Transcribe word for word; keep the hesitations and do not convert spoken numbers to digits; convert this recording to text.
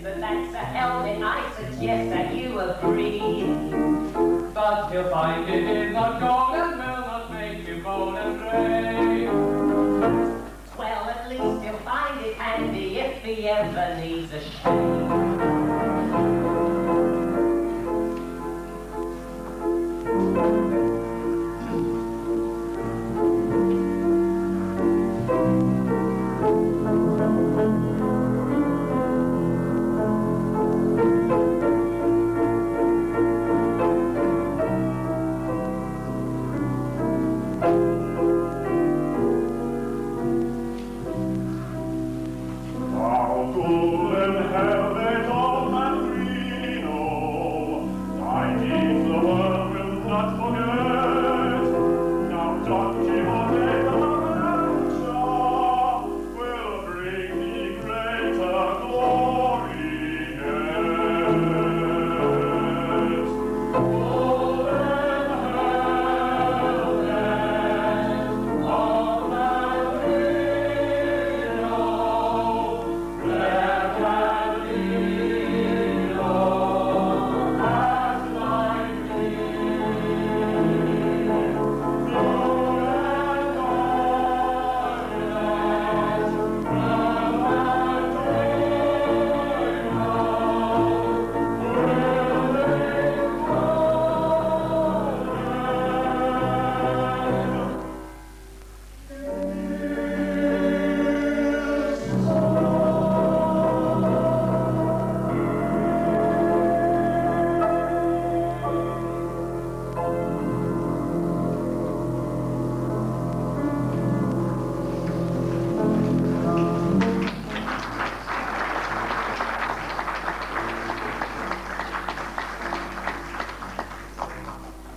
guesses, but that's a helmet. I suggest that you agree. But you'll find it is not gold and will not make you bold and brave. Well, at least you'll find it handy if he ever needs a shave.